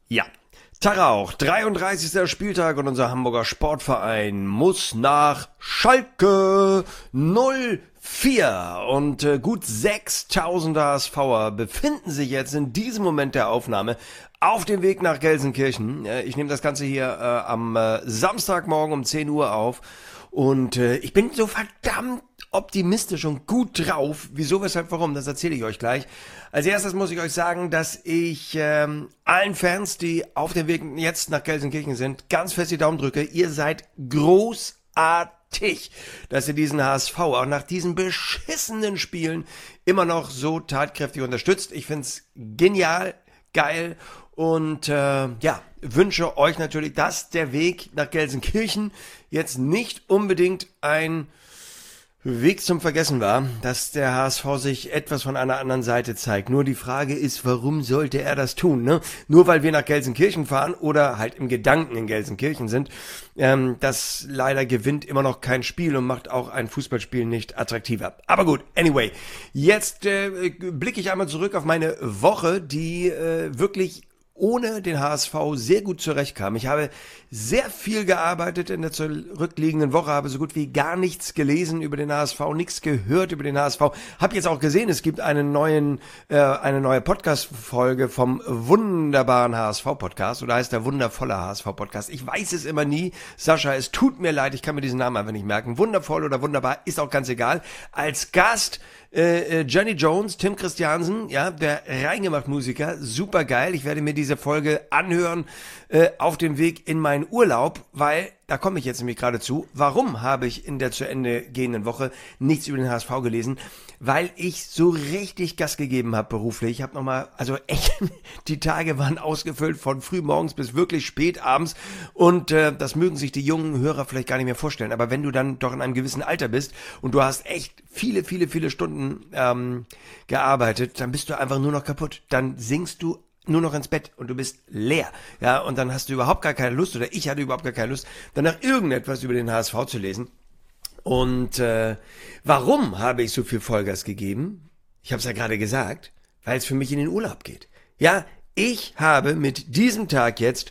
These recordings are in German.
Ja, Tag auch, 33. Spieltag und unser Hamburger Sportverein muss nach Schalke 04 und gut 6000 HSVer befinden sich jetzt in diesem Moment der Aufnahme auf dem Weg nach Gelsenkirchen. Ich nehme das Ganze hier am Samstagmorgen um 10 Uhr auf und ich bin so verdammt optimistisch und gut drauf. Wieso, weshalb, warum? Das erzähle ich euch gleich. Als erstes muss ich euch sagen, dass ich allen Fans, die auf dem Weg jetzt nach Gelsenkirchen sind, ganz fest die Daumen drücke. Ihr seid großartig, dass ihr diesen HSV auch nach diesen beschissenen Spielen immer noch so tatkräftig unterstützt. Ich find's genial, geil und wünsche euch natürlich, dass der Weg nach Gelsenkirchen jetzt nicht unbedingt ein Weg zum Vergessen war, dass der HSV sich etwas von einer anderen Seite zeigt. Nur die Frage ist, warum sollte er das tun, ne? Nur weil wir nach Gelsenkirchen fahren oder halt im Gedanken in Gelsenkirchen sind, das leider gewinnt immer noch kein Spiel und macht auch ein Fußballspiel nicht attraktiver. Aber gut, anyway, jetzt blicke ich einmal zurück auf meine Woche, die wirklich ohne den HSV sehr gut zurechtkam. Ich habe sehr viel gearbeitet in der zurückliegenden Woche, habe so gut wie gar nichts gelesen über den HSV, nichts gehört über den HSV. Habe jetzt auch gesehen, es gibt eine neue Podcast-Folge vom wunderbaren HSV-Podcast oder heißt der wundervolle HSV-Podcast. Ich weiß es immer nie. Sascha, es tut mir leid, ich kann mir diesen Namen einfach nicht merken. Wundervoll oder wunderbar, ist auch ganz egal. Als Gast Jenny Jones, Tim Christiansen, ja, der Reingemacht-Musiker, super geil. Ich werde mir diese Folge anhören auf dem Weg in meinen Urlaub, weil, da komme ich jetzt nämlich gerade zu, warum habe ich in der zu Ende gehenden Woche nichts über den HSV gelesen? Weil ich so richtig Gas gegeben habe beruflich. Ich habe nochmal, also echt, die Tage waren ausgefüllt von früh morgens bis wirklich spät abends und das mögen sich die jungen Hörer vielleicht gar nicht mehr vorstellen, aber wenn du dann doch in einem gewissen Alter bist und du hast echt viele Stunden gearbeitet, dann bist du einfach nur noch kaputt. Dann sinkst du nur noch ins Bett und du bist leer. Ja, und dann hast du überhaupt gar keine Lust, oder ich hatte überhaupt gar keine Lust, danach irgendetwas über den HSV zu lesen. Und warum habe ich so viel Vollgas gegeben? Ich habe es ja gerade gesagt, weil es für mich in den Urlaub geht. Ja, ich habe mit diesem Tag jetzt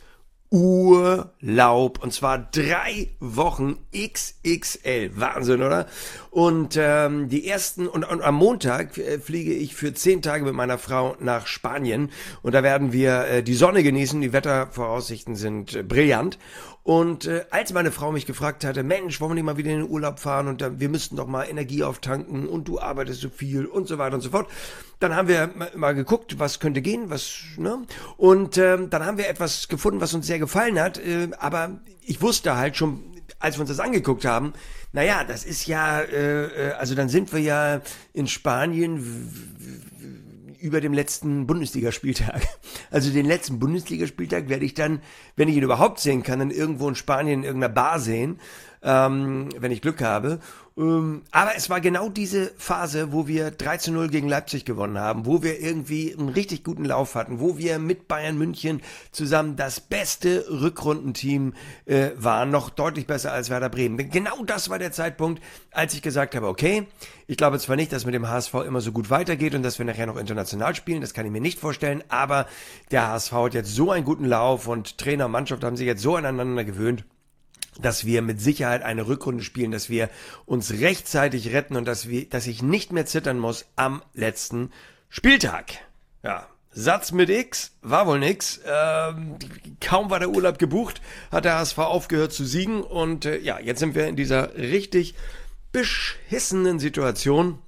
Urlaub und zwar 3 Wochen XXL. Wahnsinn, oder? Und die ersten und am Montag fliege ich für 10 Tage mit meiner Frau nach Spanien und da werden wir die Sonne genießen. Die Wettervoraussichten sind brillant. Und als meine Frau mich gefragt hatte, Mensch, wollen wir nicht mal wieder in den Urlaub fahren und wir müssten doch mal Energie auftanken und du arbeitest so viel und so weiter und so fort, dann haben wir mal geguckt, was könnte gehen, und dann haben wir etwas gefunden, was uns sehr gefallen hat, aber ich wusste halt schon, als wir uns das angeguckt haben, naja, das ist ja, also dann sind wir ja in Spanien über dem letzten Bundesligaspieltag. Also den letzten Bundesligaspieltag werde ich dann, wenn ich ihn überhaupt sehen kann, dann irgendwo in Spanien in irgendeiner Bar sehen, wenn ich Glück habe. Aber es war genau diese Phase, wo wir 3:0 gegen Leipzig gewonnen haben, wo wir irgendwie einen richtig guten Lauf hatten, wo wir mit Bayern München zusammen das beste Rückrundenteam waren, noch deutlich besser als Werder Bremen. Genau das war der Zeitpunkt, als ich gesagt habe, okay, ich glaube zwar nicht, dass mit dem HSV immer so gut weitergeht und dass wir nachher noch international spielen, das kann ich mir nicht vorstellen, aber der HSV hat jetzt so einen guten Lauf und Trainer und Mannschaft haben sich jetzt so aneinander gewöhnt, dass wir mit Sicherheit eine Rückrunde spielen, dass wir uns rechtzeitig retten und dass ich nicht mehr zittern muss am letzten Spieltag. Ja, Satz mit X, war wohl nix. Kaum war der Urlaub gebucht, hat der HSV aufgehört zu siegen und jetzt sind wir in dieser richtig beschissenen Situation.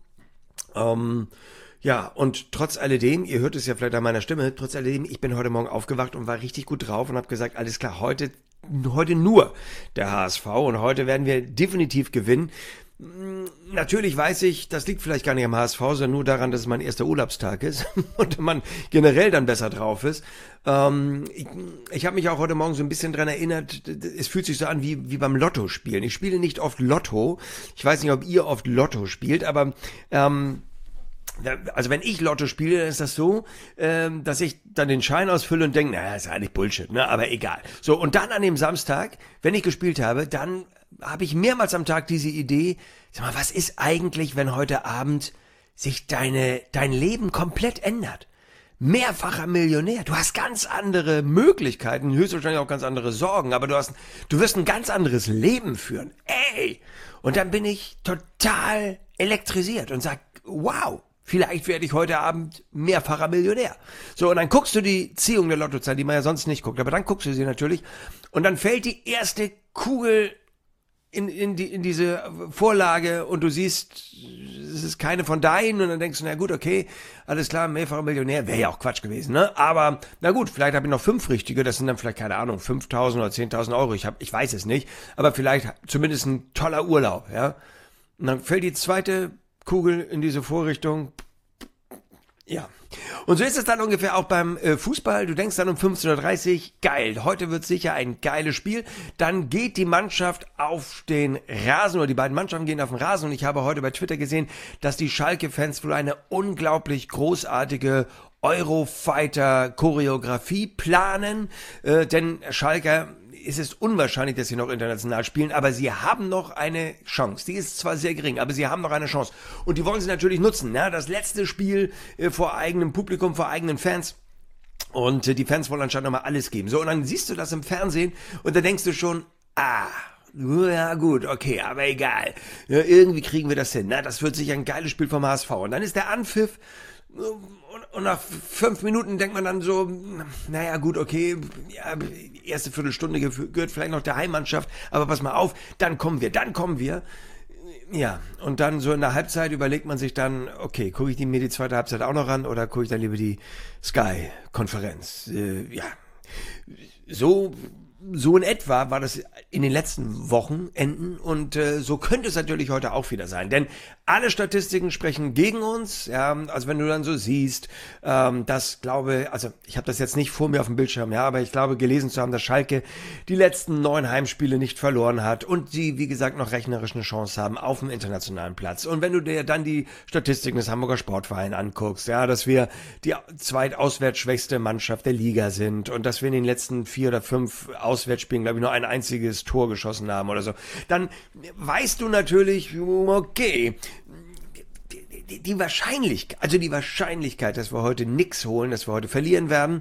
Und trotz alledem, ihr hört es ja vielleicht an meiner Stimme, trotz alledem, ich bin heute Morgen aufgewacht und war richtig gut drauf und habe gesagt, alles klar, heute nur der HSV und heute werden wir definitiv gewinnen. Natürlich weiß ich, das liegt vielleicht gar nicht am HSV, sondern nur daran, dass es mein erster Urlaubstag ist und man generell dann besser drauf ist. Ich habe mich auch heute Morgen so ein bisschen dran erinnert, es fühlt sich so an wie beim Lotto spielen. Ich spiele nicht oft Lotto. Ich weiß nicht, ob ihr oft Lotto spielt, aber also wenn ich Lotto spiele, dann ist das so, dass ich dann den Schein ausfülle und denke, naja, ist eigentlich Bullshit, ne? Aber egal. So, und dann an dem Samstag, wenn ich gespielt habe, dann habe ich mehrmals am Tag diese Idee, sag mal, was ist eigentlich, wenn heute Abend sich dein Leben komplett ändert? mehrfacher Millionär. Du hast ganz andere Möglichkeiten, höchstwahrscheinlich auch ganz andere Sorgen, aber du wirst ein ganz anderes Leben führen. Ey! Und dann bin ich total elektrisiert und sag, wow, vielleicht werde ich heute Abend mehrfacher Millionär. So, und dann guckst du die Ziehung der Lottozahl, die man ja sonst nicht guckt, aber dann guckst du sie natürlich und dann fällt die erste Kugel in diese Vorlage und du siehst, es ist keine von deinen und dann denkst du, na gut, okay, alles klar, mehrfacher Millionär, wäre ja auch Quatsch gewesen, ne? Aber, na gut, vielleicht habe ich noch 5 richtige, das sind dann vielleicht, keine Ahnung, 5.000 oder 10.000 Euro, ich weiß es nicht, aber vielleicht zumindest ein toller Urlaub, ja? Und dann fällt die zweite Kugel in diese Vorrichtung, ja. Und so ist es dann ungefähr auch beim Fußball. Du denkst dann um 15:30 Uhr, geil, heute wird sicher ein geiles Spiel. Dann geht die Mannschaft auf den Rasen oder die beiden Mannschaften gehen auf den Rasen und ich habe heute bei Twitter gesehen, dass die Schalke-Fans wohl eine unglaublich großartige Eurofighter-Choreografie planen, denn Schalke, es ist unwahrscheinlich, dass sie noch international spielen, aber sie haben noch eine Chance. Die ist zwar sehr gering, aber sie haben noch eine Chance. Und die wollen sie natürlich nutzen. Ne? Das letzte Spiel vor eigenem Publikum, vor eigenen Fans. Und die Fans wollen anscheinend nochmal alles geben. So, und dann siehst du das im Fernsehen und da denkst du schon, ja gut, okay, aber egal. Ja, irgendwie kriegen wir das hin. Na, das wird sicher ein geiles Spiel vom HSV. Und dann ist der Anpfiff und nach 5 Minuten denkt man dann so, naja gut, okay, ja, erste Viertelstunde gehört vielleicht noch der Heimmannschaft, aber pass mal auf, dann kommen wir. Ja, und dann so in der Halbzeit überlegt man sich dann, okay, gucke ich mir die zweite Halbzeit auch noch an oder gucke ich dann lieber die Sky-Konferenz? Ja, so in etwa war das in den letzten Wochenenden und so könnte es natürlich heute auch wieder sein, denn alle Statistiken sprechen gegen uns, ja, also wenn du dann so siehst, ich habe das jetzt nicht vor mir auf dem Bildschirm, ja, aber ich glaube gelesen zu haben, dass Schalke die letzten 9 Heimspiele nicht verloren hat und sie, wie gesagt, noch rechnerisch eine Chance haben auf dem internationalen Platz. Und wenn du dir dann die Statistiken des Hamburger Sportvereins anguckst, ja, dass wir die zweitauswärtsschwächste Mannschaft der Liga sind und dass wir in den letzten 4 oder 5 Auswärtsspielen, glaube ich, nur ein einziges Tor geschossen haben oder so, dann weißt du natürlich, okay, die Wahrscheinlichkeit, dass wir heute nix holen, dass wir heute verlieren werden,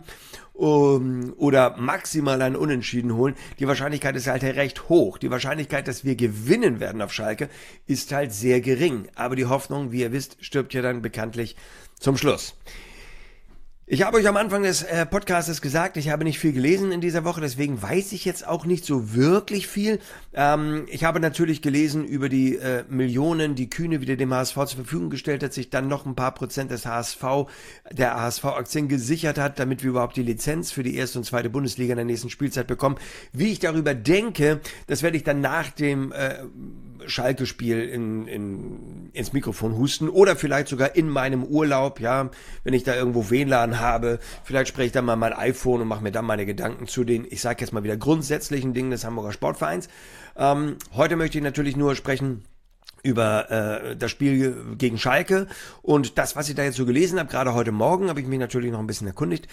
oder maximal ein Unentschieden holen, die Wahrscheinlichkeit ist halt recht hoch. Die Wahrscheinlichkeit, dass wir gewinnen werden auf Schalke, ist halt sehr gering. Aber die Hoffnung, wie ihr wisst, stirbt ja dann bekanntlich zum Schluss. Ich habe euch am Anfang des Podcastes gesagt, ich habe nicht viel gelesen in dieser Woche, deswegen weiß ich jetzt auch nicht so wirklich viel. Ich habe natürlich gelesen über die Millionen, die Kühne wieder dem HSV zur Verfügung gestellt hat, sich dann noch ein paar Prozent der HSV-Aktien gesichert hat, damit wir überhaupt die Lizenz für die erste und zweite Bundesliga in der nächsten Spielzeit bekommen. Wie ich darüber denke, das werde ich dann nach dem Schalke-Spiel ins Mikrofon husten oder vielleicht sogar in meinem Urlaub, ja, wenn ich da irgendwo WLAN habe, vielleicht spreche ich dann mal mein iPhone und mache mir dann meine Gedanken zu den, ich sage jetzt mal wieder, grundsätzlichen Dingen des Hamburger Sportvereins. Heute möchte ich natürlich nur sprechen über das Spiel gegen Schalke und das, was ich da jetzt so gelesen habe, gerade heute Morgen habe ich mich natürlich noch ein bisschen erkundigt,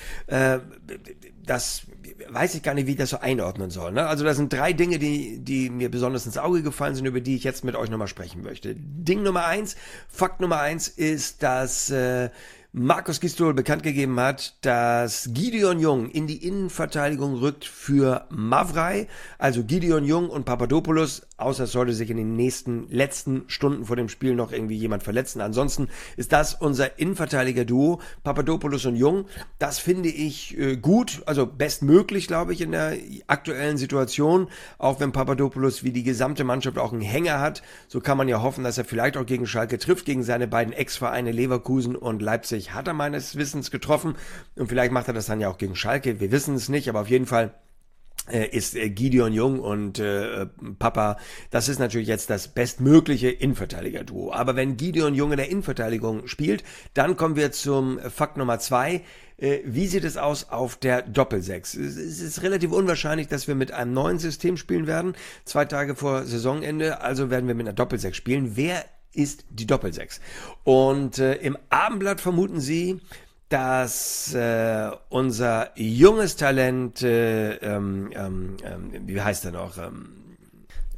das weiß ich gar nicht, wie ich das so einordnen soll. Ne? Also da sind 3 Dinge, die mir besonders ins Auge gefallen sind, über die ich jetzt mit euch nochmal sprechen möchte. Fakt Nummer 1 ist, dass Markus Gisdol bekannt gegeben hat, dass Gideon Jung in die Innenverteidigung rückt für Mavrei, also Gideon Jung und Papadopoulos, außer es sollte sich in den letzten Stunden vor dem Spiel noch irgendwie jemand verletzen. Ansonsten ist das unser Innenverteidiger-Duo, Papadopoulos und Jung. Das finde ich gut, also bestmöglich, glaube ich, in der aktuellen Situation, auch wenn Papadopoulos wie die gesamte Mannschaft auch einen Hänger hat. So kann man ja hoffen, dass er vielleicht auch gegen Schalke trifft, gegen seine beiden Ex-Vereine Leverkusen und Leipzig hat er meines Wissens getroffen und vielleicht macht er das dann ja auch gegen Schalke, wir wissen es nicht, aber auf jeden Fall ist Gideon Jung und Papa, das ist natürlich jetzt das bestmögliche Innenverteidiger-Duo. Aber wenn Gideon Jung in der Innenverteidigung spielt, dann kommen wir zum Fakt Nummer 2. Wie sieht es aus auf der Doppelsechs? Es ist relativ unwahrscheinlich, dass wir mit einem neuen System spielen werden, 2 Tage vor Saisonende, also werden wir mit einer Doppelsechs spielen. Wer ist die Doppelsechs? Und im Abendblatt vermuten sie, dass unser junges Talent, wie heißt er noch,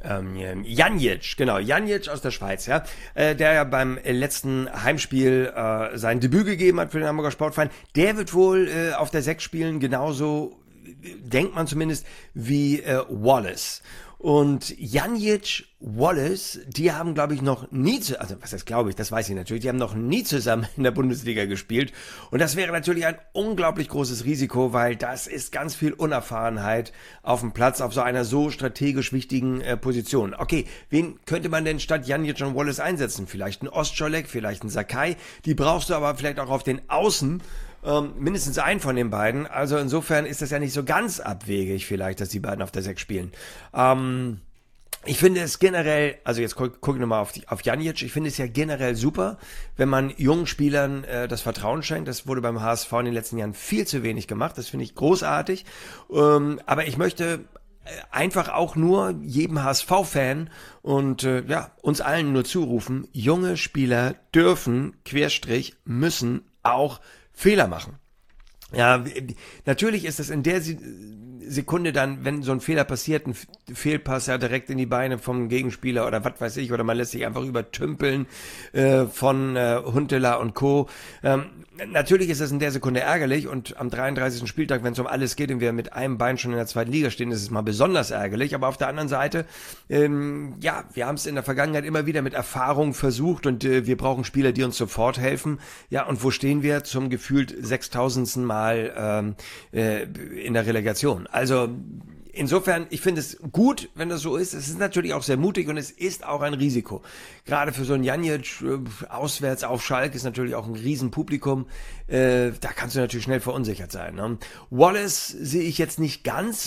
Janic, genau, Janic aus der Schweiz, ja, der ja beim letzten Heimspiel sein Debüt gegeben hat für den Hamburger Sportverein. Der wird wohl auf der 6 spielen, genauso denkt man zumindest, wie Wallace. Und Janic, Wallace, die haben, glaube ich, noch nie, also was heißt glaube ich, das weiß ich natürlich, die haben noch nie zusammen in der Bundesliga gespielt. Und das wäre natürlich ein unglaublich großes Risiko, weil das ist ganz viel Unerfahrenheit auf dem Platz, auf so einer so strategisch wichtigen Position. Okay, wen könnte man denn statt Janic und Wallace einsetzen? Vielleicht ein Ostscholek, vielleicht ein Sakai. Die brauchst du aber vielleicht auch auf den Außen. Mindestens einen von den beiden. Also insofern ist das ja nicht so ganz abwegig vielleicht, dass die beiden auf der 6 spielen. Ich finde es generell, also jetzt guck ich nochmal auf Janic, ich finde es ja generell super, wenn man jungen Spielern das Vertrauen schenkt. Das wurde beim HSV in den letzten Jahren viel zu wenig gemacht. Das finde ich großartig. Aber ich möchte einfach auch nur jedem HSV-Fan und uns allen nur zurufen, junge Spieler dürfen, müssen auch Fehler machen. Ja, natürlich ist es in der Sekunde dann, wenn so ein Fehler passiert, ein Fehlpass ja direkt in die Beine vom Gegenspieler oder was weiß ich, oder man lässt sich einfach übertümpeln von Huntelaar und Co. Natürlich ist es in der Sekunde ärgerlich und am 33. Spieltag, wenn es um alles geht und wir mit einem Bein schon in der 2. Liga stehen, ist es mal besonders ärgerlich. Aber auf der anderen Seite, wir haben es in der Vergangenheit immer wieder mit Erfahrung versucht und wir brauchen Spieler, die uns sofort helfen. Ja, und wo stehen wir? Zum gefühlt 6000. Mal in der Relegation. Also insofern, ich finde es gut, wenn das so ist. Es ist natürlich auch sehr mutig und es ist auch ein Risiko. Gerade für so ein Janic auswärts auf Schalke ist natürlich auch ein Riesenpublikum. Da kannst du natürlich schnell verunsichert sein. Ne? Wallace sehe ich jetzt nicht ganz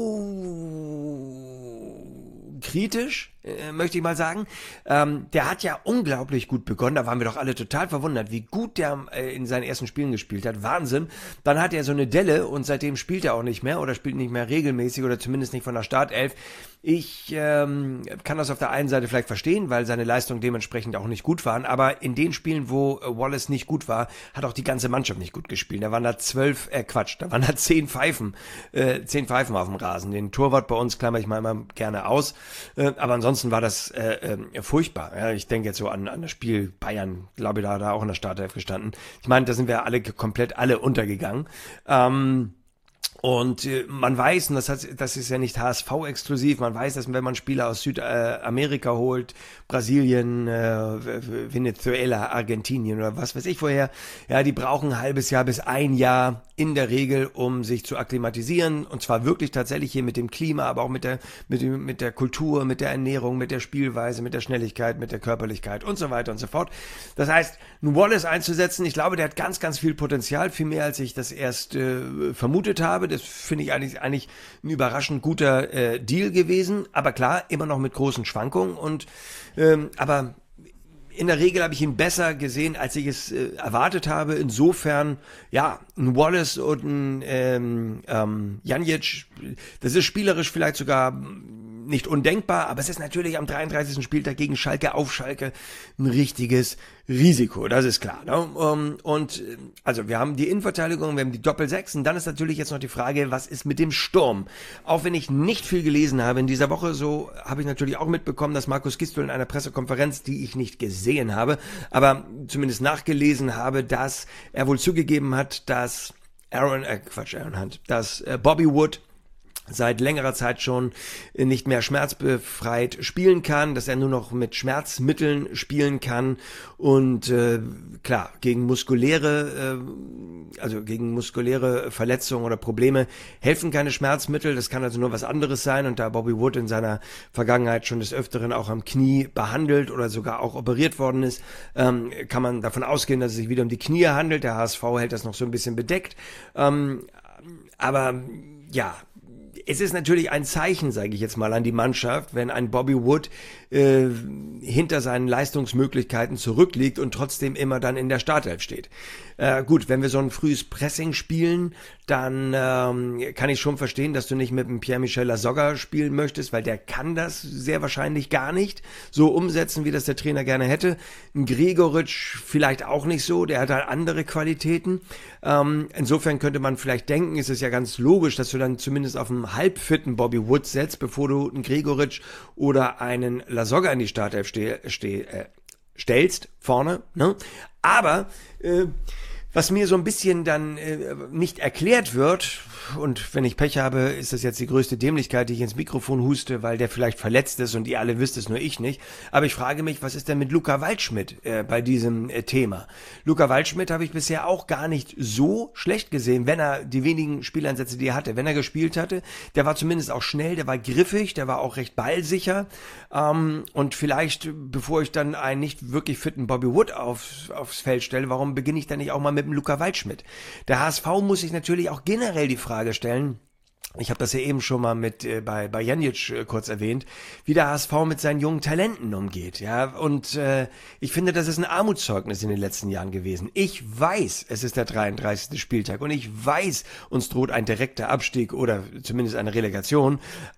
so kritisch, möchte ich mal sagen. Der hat ja unglaublich gut begonnen. Da waren wir doch alle total verwundert, wie gut der in seinen ersten Spielen gespielt hat. Wahnsinn. Dann hat er so eine Delle und seitdem spielt er auch nicht mehr oder spielt nicht mehr regelmäßig oder zumindest nicht von der Startelf. Ich kann das auf der einen Seite vielleicht verstehen, weil seine Leistungen dementsprechend auch nicht gut waren. Aber in den Spielen, wo Wallace nicht gut war, hat auch die ganze Mannschaft nicht gut gespielt. Da waren da 10 Pfeifen, 10 Pfeifen auf dem Rasen. Den Torwart bei uns klammer ich mal immer gerne aus. Aber ansonsten war das furchtbar. Ja, ich denke jetzt so an das Spiel Bayern, glaube ich, da auch in der Startelf gestanden. Ich meine, da sind wir komplett alle untergegangen. Und man weiß, und das ist ja nicht HSV-exklusiv, man weiß, dass wenn man Spieler aus Südamerika holt, Brasilien, Venezuela, Argentinien oder was weiß ich woher, ja, die brauchen ein halbes Jahr bis ein Jahr in der Regel, um sich zu akklimatisieren. Und zwar wirklich tatsächlich hier mit dem Klima, aber auch mit der Kultur, mit der Ernährung, mit der Spielweise, mit der Schnelligkeit, mit der Körperlichkeit und so weiter und so fort. Das heißt, einen Wallace einzusetzen, ich glaube, der hat ganz, ganz viel Potenzial, viel mehr als ich das erst vermutet habe. Das finde ich eigentlich ein überraschend guter Deal gewesen. Aber klar, immer noch mit großen Schwankungen. Aber in der Regel habe ich ihn besser gesehen, als ich es erwartet habe. Insofern, ja, ein Wallace und ein Janic, das ist spielerisch vielleicht sogar nicht undenkbar, aber es ist natürlich am 33. Spieltag gegen Schalke auf Schalke ein richtiges Risiko, das ist klar. Ne? Und also wir haben die Innenverteidigung, wir haben die Doppel-6 und dann ist natürlich jetzt noch die Frage, was ist mit dem Sturm? Auch wenn ich nicht viel gelesen habe in dieser Woche, so habe ich natürlich auch mitbekommen, dass Markus Gisdol in einer Pressekonferenz, die ich nicht gesehen habe, aber zumindest nachgelesen habe, dass er wohl zugegeben hat, dass Bobby Wood seit längerer Zeit schon nicht mehr schmerzbefreit spielen kann, dass er nur noch mit Schmerzmitteln spielen kann und klar, gegen muskuläre Verletzungen oder Probleme helfen keine Schmerzmittel, das kann also nur was anderes sein und da Bobby Wood in seiner Vergangenheit schon des Öfteren auch am Knie behandelt oder sogar auch operiert worden ist, kann man davon ausgehen, dass es sich wieder um die Knie handelt, der HSV hält das noch so ein bisschen bedeckt, aber ja, es ist natürlich ein Zeichen, sage ich jetzt mal, an die Mannschaft, wenn ein Bobby Wood hinter seinen Leistungsmöglichkeiten zurückliegt und trotzdem immer dann in der Startelf steht. Gut, wenn wir so ein frühes Pressing spielen, dann kann ich schon verstehen, dass du nicht mit dem Pierre-Michel Lasogga spielen möchtest, weil der kann das sehr wahrscheinlich gar nicht so umsetzen, wie das der Trainer gerne hätte. Ein Gregoritsch vielleicht auch nicht so, der hat halt andere Qualitäten. Insofern könnte man vielleicht denken, ist es ja ganz logisch, dass du dann zumindest auf dem halbfitten Bobby Wood setzt, bevor du einen Gregoritsch oder einen Lasogga in die Startelf stellst, vorne, ne? Aber was mir so ein bisschen dann nicht erklärt wird, und wenn ich Pech habe, ist das jetzt die größte Dämlichkeit, die ich ins Mikrofon huste, weil der vielleicht verletzt ist und ihr alle wisst es, nur ich nicht. Aber ich frage mich, was ist denn mit Luca Waldschmidt bei diesem Thema? Luca Waldschmidt habe ich bisher auch gar nicht so schlecht gesehen, wenn er die wenigen Spieleinsätze, die er hatte, wenn er gespielt hatte. Der war zumindest auch schnell, der war griffig, der war auch recht ballsicher. Und vielleicht, bevor ich dann einen nicht wirklich fitten Bobby Wood aufs Feld stelle, warum beginne ich dann nicht auch mal mit dem Luca Waldschmidt? Der HSV muss sich natürlich auch generell die Frage stellen, ich habe das ja eben schon mal bei Janic kurz erwähnt, wie der HSV mit seinen jungen Talenten umgeht. Ja, und ich finde, das ist ein Armutszeugnis in den letzten Jahren gewesen. Ich weiß, es ist der 33. Spieltag und ich weiß, uns droht ein direkter Abstieg oder zumindest eine Relegation.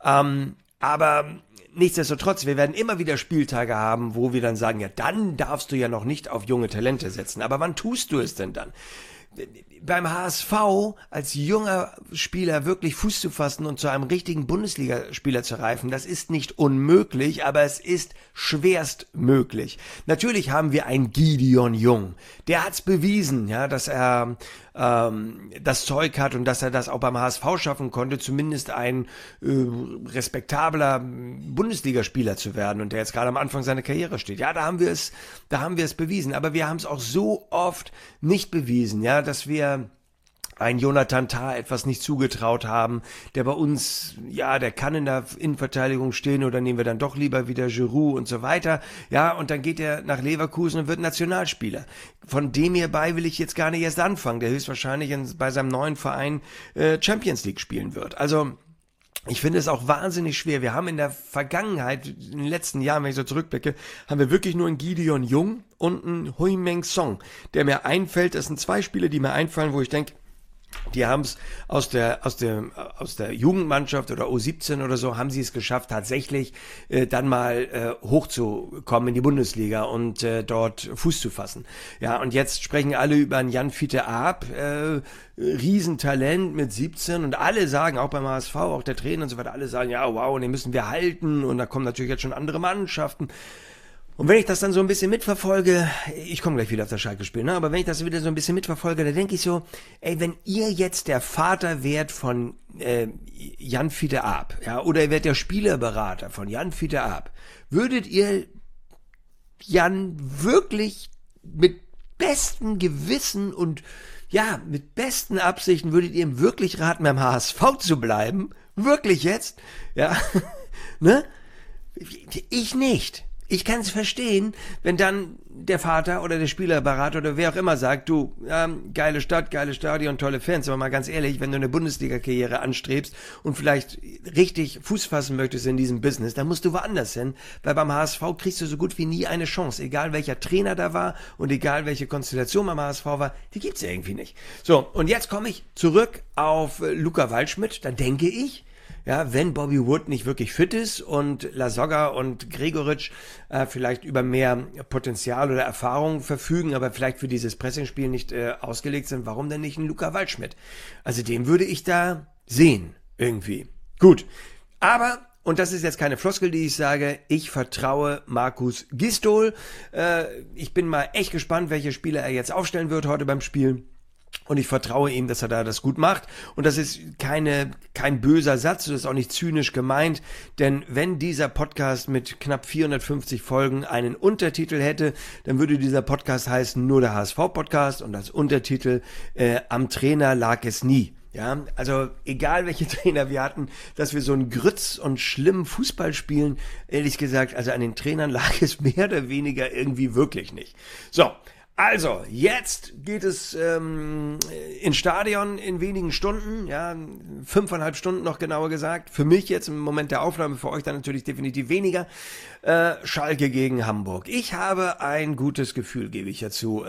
Aber nichtsdestotrotz, wir werden immer wieder Spieltage haben, wo wir dann sagen, ja, dann darfst du ja noch nicht auf junge Talente setzen. Aber wann tust du es denn dann? Beim HSV als junger Spieler wirklich Fuß zu fassen und zu einem richtigen Bundesligaspieler zu reifen, das ist nicht unmöglich, aber es ist schwerst möglich. Natürlich haben wir einen Gideon Jung. Der hat's bewiesen, ja, dass er das Zeug hat und dass er das auch beim HSV schaffen konnte, zumindest ein respektabler Bundesligaspieler zu werden und der jetzt gerade am Anfang seiner Karriere steht. Ja, da haben wir es bewiesen, aber wir haben es auch so oft nicht bewiesen, ja, dass wir ein Jonathan Tah etwas nicht zugetraut haben, der bei uns, ja, der kann in der Innenverteidigung stehen oder nehmen wir dann doch lieber wieder Giroud und so weiter. Ja, und dann geht er nach Leverkusen und wird Nationalspieler. Von dem hierbei will ich jetzt gar nicht erst anfangen, der höchstwahrscheinlich bei seinem neuen Verein Champions League spielen wird. Also, ich finde es auch wahnsinnig schwer. Wir haben in der Vergangenheit, in den letzten Jahren, wenn ich so zurückblicke, haben wir wirklich nur einen Gideon Jung und einen Heung-min Son, der mir einfällt. Das sind zwei Spiele, die mir einfallen, wo ich denke, die haben es aus der Jugendmannschaft oder U17 oder so, haben sie es geschafft, tatsächlich dann mal hochzukommen in die Bundesliga und dort Fuß zu fassen. Ja, und jetzt sprechen alle über einen Jan Fiete Arp, Riesentalent mit 17 und alle sagen, auch beim HSV, auch der Trainer und so weiter, alle sagen, ja, wow, den müssen wir halten und da kommen natürlich jetzt schon andere Mannschaften. Und wenn ich das dann so ein bisschen mitverfolge, ich komme gleich wieder auf das Schalke-Spiel, ne? Aber wenn ich das wieder so ein bisschen mitverfolge, dann denke ich so, ey, wenn ihr jetzt der Vater wärt von Jan Fiete Arp, ja, oder ihr wärt der Spielerberater von Jan Fiete Arp, würdet ihr Jan wirklich mit bestem Gewissen und ja, mit besten Absichten, würdet ihr ihm wirklich raten, beim HSV zu bleiben? Wirklich jetzt? Ja, ne? Ich nicht. Ich kann es verstehen, wenn dann der Vater oder der Spielerberater oder wer auch immer sagt, du, geile Stadt, geiles Stadion, tolle Fans, aber mal ganz ehrlich, wenn du eine Bundesliga-Karriere anstrebst und vielleicht richtig Fuß fassen möchtest in diesem Business, dann musst du woanders hin, weil beim HSV kriegst du so gut wie nie eine Chance, egal welcher Trainer da war und egal welche Konstellation beim HSV war, die gibt's ja irgendwie nicht. So, und jetzt komme ich zurück auf Luca Waldschmidt, dann denke ich, ja, wenn Bobby Wood nicht wirklich fit ist und Lasogga und Gregoritsch vielleicht über mehr Potenzial oder Erfahrung verfügen, aber vielleicht für dieses Pressingspiel nicht ausgelegt sind, warum denn nicht ein Luca Waldschmidt? Also den würde ich da sehen, irgendwie. Gut, aber, und das ist jetzt keine Floskel, die ich sage, ich vertraue Markus Gisdol. Ich bin mal echt gespannt, welche Spieler er jetzt aufstellen wird heute beim Spiel. Und ich vertraue ihm, dass er da das gut macht. Und das ist kein böser Satz, das ist auch nicht zynisch gemeint. Denn wenn dieser Podcast mit knapp 450 Folgen einen Untertitel hätte, dann würde dieser Podcast heißen nur der HSV-Podcast und als Untertitel am Trainer lag es nie. Ja, also egal welche Trainer wir hatten, dass wir so einen Grütz und schlimmen Fußball spielen, ehrlich gesagt, also an den Trainern lag es mehr oder weniger irgendwie wirklich nicht. So. Also, jetzt geht es ins Stadion in wenigen Stunden, ja, 5,5 Stunden noch genauer gesagt. Für mich jetzt im Moment der Aufnahme, für euch dann natürlich definitiv weniger. Schalke gegen Hamburg. Ich habe ein gutes Gefühl, gebe ich ja zu.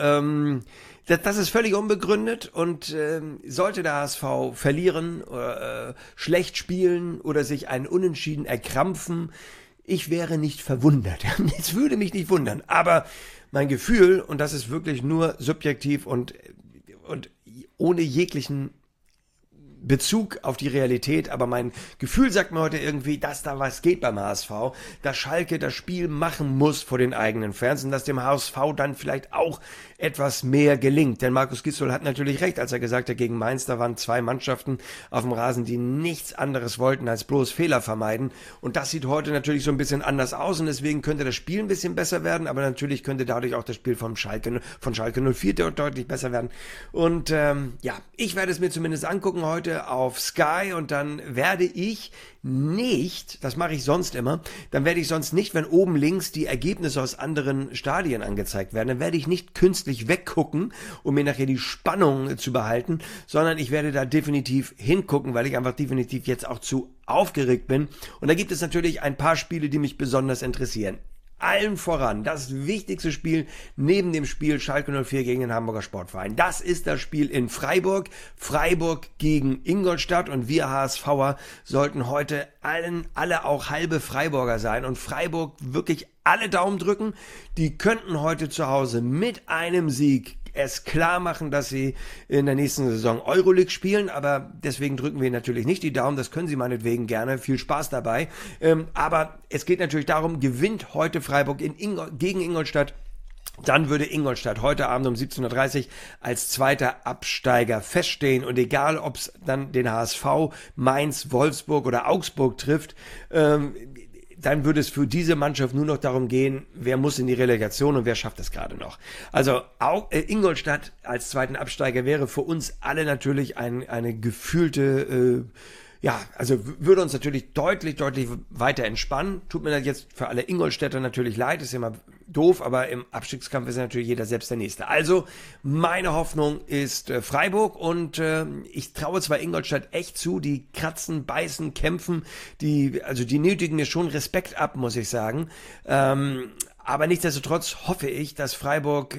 Das ist völlig unbegründet und sollte der HSV verlieren oder schlecht spielen oder sich einen Unentschieden erkrampfen, ich wäre nicht verwundert. Es würde mich nicht wundern, aber mein Gefühl, und das ist wirklich nur subjektiv und ohne jeglichen Bezug auf die Realität, aber mein Gefühl sagt mir heute irgendwie, dass da was geht beim HSV, dass Schalke das Spiel machen muss vor den eigenen Fans und dass dem HSV dann vielleicht auch etwas mehr gelingt. Denn Markus Gisdol hat natürlich recht, als er gesagt hat, gegen Mainz, da waren 2 Mannschaften auf dem Rasen, die nichts anderes wollten als bloß Fehler vermeiden. Und das sieht heute natürlich so ein bisschen anders aus und deswegen könnte das Spiel ein bisschen besser werden, aber natürlich könnte dadurch auch das Spiel von Schalke 04 deutlich besser werden. Und ich werde es mir zumindest angucken heute auf Sky und dann werde ich nicht, das mache ich sonst immer, dann werde ich sonst nicht, wenn oben links die Ergebnisse aus anderen Stadien angezeigt werden, dann werde ich nicht künstlich weggucken, um mir nachher die Spannung zu behalten, sondern ich werde da definitiv hingucken, weil ich einfach definitiv jetzt auch zu aufgeregt bin. Und da gibt es natürlich ein paar Spiele, die mich besonders interessieren. Allen voran, das wichtigste Spiel neben dem Spiel Schalke 04 gegen den Hamburger Sportverein. Das ist das Spiel in Freiburg. Freiburg gegen Ingolstadt und wir HSVer sollten heute alle auch halbe Freiburger sein und Freiburg wirklich alle Daumen drücken. Die könnten heute zu Hause mit einem Sieg es klar machen, dass sie in der nächsten Saison Euroleague spielen, aber deswegen drücken wir natürlich nicht die Daumen, das können sie meinetwegen gerne, viel Spaß dabei, aber es geht natürlich darum, gewinnt heute Freiburg gegen Ingolstadt, dann würde Ingolstadt heute Abend um 17:30 Uhr als zweiter Absteiger feststehen und egal, ob es dann den HSV, Mainz, Wolfsburg oder Augsburg trifft, dann würde es für diese Mannschaft nur noch darum gehen, wer muss in die Relegation und wer schafft es gerade noch. Also Ingolstadt als zweiten Absteiger wäre für uns alle natürlich eine gefühlte, also würde uns natürlich deutlich weiter entspannen. Tut mir das jetzt für alle Ingolstädter natürlich leid, ist immer doof, aber im Abstiegskampf ist natürlich jeder selbst der Nächste. Also meine Hoffnung ist Freiburg und ich traue zwar Ingolstadt echt zu, die kratzen, beißen, kämpfen, die nötigen mir schon Respekt ab, muss ich sagen. Aber nichtsdestotrotz hoffe ich, dass Freiburg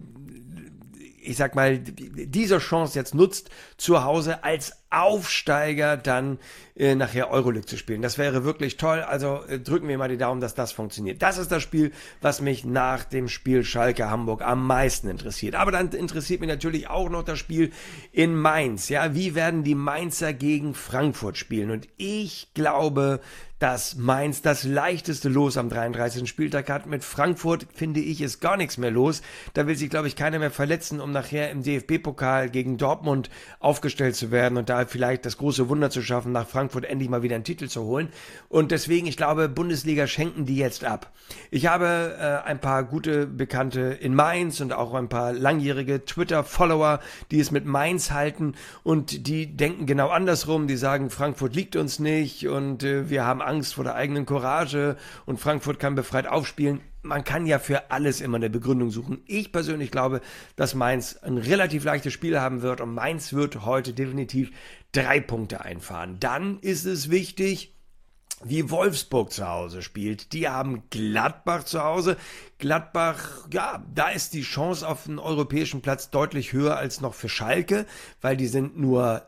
diese Chance jetzt nutzt, zu Hause als Aufsteiger dann nachher Euroleague zu spielen. Das wäre wirklich toll. Also drücken wir mal die Daumen, dass das funktioniert. Das ist das Spiel, was mich nach dem Spiel Schalke-Hamburg am meisten interessiert. Aber dann interessiert mich natürlich auch noch das Spiel in Mainz. Ja, wie werden die Mainzer gegen Frankfurt spielen? Und ich glaube, dass Mainz das leichteste Los am 33. Spieltag hat. Mit Frankfurt, finde ich, ist gar nichts mehr los. Da will sich, glaube ich, keiner mehr verletzen, um nachher im DFB-Pokal gegen Dortmund aufgestellt zu werden und da vielleicht das große Wunder zu schaffen, nach Frankfurt endlich mal wieder einen Titel zu holen. Und deswegen, ich glaube, Bundesliga schenken die jetzt ab. Ich habe ein paar gute Bekannte in Mainz und auch ein paar langjährige Twitter-Follower, die es mit Mainz halten und die denken genau andersrum. Die sagen, Frankfurt liegt uns nicht und wir haben Angst vor der eigenen Courage und Frankfurt kann befreit aufspielen. Man kann ja für alles immer eine Begründung suchen. Ich persönlich glaube, dass Mainz ein relativ leichtes Spiel haben wird und Mainz wird heute definitiv 3 Punkte einfahren. Dann ist es wichtig, wie Wolfsburg zu Hause spielt. Die haben Gladbach zu Hause. Gladbach, ja, da ist die Chance auf einen europäischen Platz deutlich höher als noch für Schalke, weil die sind nur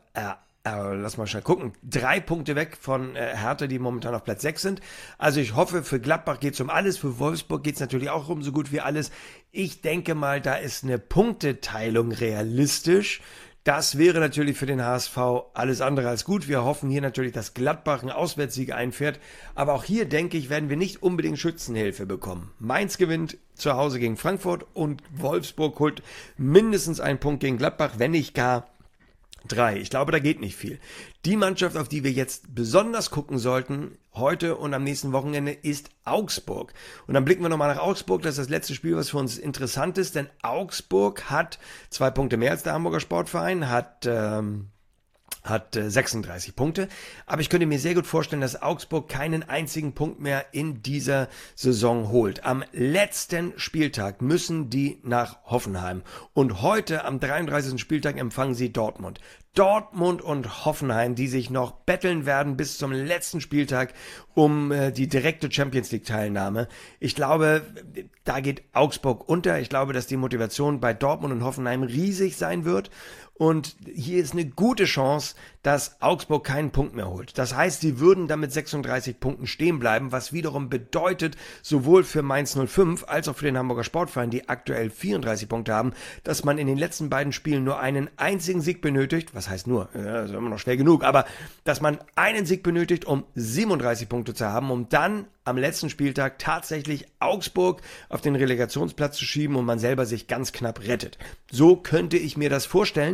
lass mal schnell gucken. 3 Punkte weg von Hertha, die momentan auf Platz 6 sind. Also ich hoffe, für Gladbach geht es um alles, für Wolfsburg geht es natürlich auch um so gut wie alles. Ich denke mal, da ist eine Punkteteilung realistisch. Das wäre natürlich für den HSV alles andere als gut. Wir hoffen hier natürlich, dass Gladbach einen Auswärtssieg einfährt. Aber auch hier, denke ich, werden wir nicht unbedingt Schützenhilfe bekommen. Mainz gewinnt zu Hause gegen Frankfurt und Wolfsburg holt mindestens einen Punkt gegen Gladbach, wenn nicht gar 3. Ich glaube, da geht nicht viel. Die Mannschaft, auf die wir jetzt besonders gucken sollten, heute und am nächsten Wochenende, ist Augsburg. Und dann blicken wir nochmal nach Augsburg. Das ist das letzte Spiel, was für uns interessant ist, denn Augsburg hat 2 Punkte mehr als der Hamburger Sportverein, hat 36 Punkte. Aber ich könnte mir sehr gut vorstellen, dass Augsburg keinen einzigen Punkt mehr in dieser Saison holt. Am letzten Spieltag müssen die nach Hoffenheim. Und heute, am 33. Spieltag, empfangen sie Dortmund. Dortmund und Hoffenheim, die sich noch betteln werden bis zum letzten Spieltag um die direkte Champions-League-Teilnahme. Ich glaube, da geht Augsburg unter. Ich glaube, dass die Motivation bei Dortmund und Hoffenheim riesig sein wird. und hier ist eine gute Chance, dass Augsburg keinen Punkt mehr holt. Das heißt, sie würden damit 36 Punkten stehen bleiben, was wiederum bedeutet, sowohl für Mainz 05 als auch für den Hamburger Sportverein, die aktuell 34 Punkte haben, dass man in den letzten beiden Spielen nur einen einzigen Sieg benötigt. Was heißt nur? Ja, ist immer noch schwer genug, aber dass man einen Sieg benötigt, um 37 Punkte zu haben, um dann am letzten Spieltag tatsächlich Augsburg auf den Relegationsplatz zu schieben und man selber sich ganz knapp rettet. So könnte ich mir das vorstellen.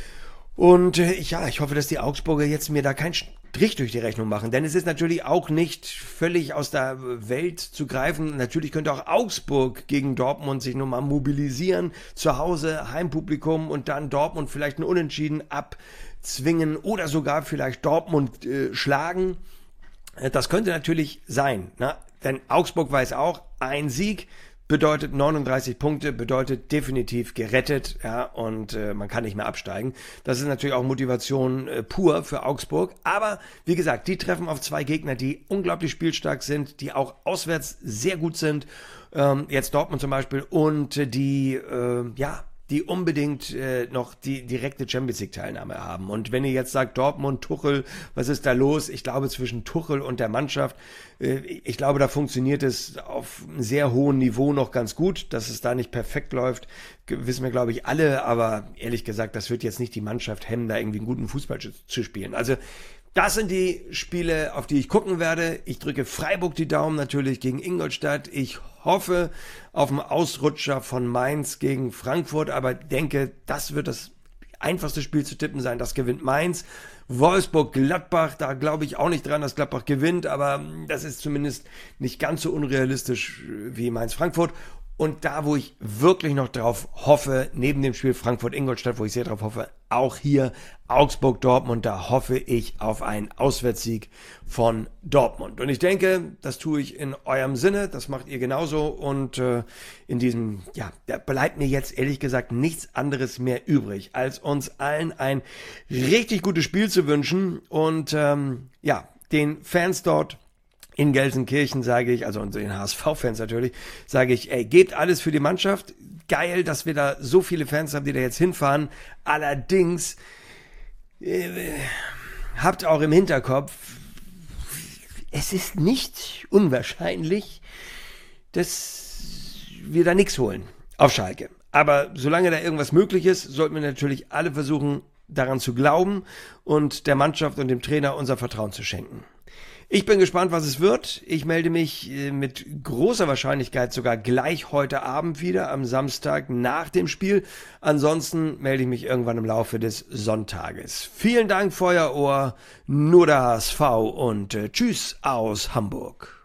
Und ich hoffe, dass die Augsburger jetzt mir da keinen Strich durch die Rechnung machen, denn es ist natürlich auch nicht völlig aus der Welt zu greifen. Natürlich könnte auch Augsburg gegen Dortmund sich nochmal mobilisieren, zu Hause, Heimpublikum und dann Dortmund vielleicht ein Unentschieden abzwingen oder sogar vielleicht Dortmund schlagen. Das könnte natürlich sein, ne? Denn Augsburg weiß auch, ein Sieg bedeutet 39 Punkte, bedeutet definitiv gerettet, ja, und man kann nicht mehr absteigen. Das ist natürlich auch Motivation pur für Augsburg. Aber wie gesagt, die treffen auf zwei Gegner, die unglaublich spielstark sind, die auch auswärts sehr gut sind. Jetzt Dortmund zum Beispiel und die unbedingt noch die direkte Champions-League-Teilnahme haben. Und wenn ihr jetzt sagt, Dortmund, Tuchel, was ist da los? Ich glaube, zwischen Tuchel und der Mannschaft, ich glaube, da funktioniert es auf einem sehr hohen Niveau noch ganz gut. Dass es da nicht perfekt läuft, wissen wir, glaube ich, alle. Aber ehrlich gesagt, das wird jetzt nicht die Mannschaft hemmen, da irgendwie einen guten Fußball zu spielen. Also das sind die Spiele, auf die ich gucken werde. Ich drücke Freiburg die Daumen natürlich gegen Ingolstadt. Ich hoffe auf einen Ausrutscher von Mainz gegen Frankfurt, aber denke, das wird das einfachste Spiel zu tippen sein. Das gewinnt Mainz. Wolfsburg-Gladbach, da glaube ich auch nicht dran, dass Gladbach gewinnt, aber das ist zumindest nicht ganz so unrealistisch wie Mainz-Frankfurt. Und da, wo ich wirklich noch drauf hoffe, neben dem Spiel Frankfurt-Ingolstadt, wo ich sehr drauf hoffe, auch hier Augsburg-Dortmund, da hoffe ich auf einen Auswärtssieg von Dortmund. Und ich denke, das tue ich in eurem Sinne, das macht ihr genauso. Und in diesem, da bleibt mir jetzt ehrlich gesagt nichts anderes mehr übrig, als uns allen ein richtig gutes Spiel zu wünschen. Und den Fans dort in Gelsenkirchen sage ich, also den HSV-Fans natürlich, sage ich, gebt alles für die Mannschaft. Geil, dass wir da so viele Fans haben, die da jetzt hinfahren. Allerdings habt auch im Hinterkopf, es ist nicht unwahrscheinlich, dass wir da nichts holen auf Schalke. Aber solange da irgendwas möglich ist, sollten wir natürlich alle versuchen, daran zu glauben und der Mannschaft und dem Trainer unser Vertrauen zu schenken. Ich bin gespannt, was es wird. Ich melde mich mit großer Wahrscheinlichkeit sogar gleich heute Abend wieder, am Samstag nach dem Spiel. Ansonsten melde ich mich irgendwann im Laufe des Sonntages. Vielen Dank für euer Ohr, nur der HSV und tschüss aus Hamburg.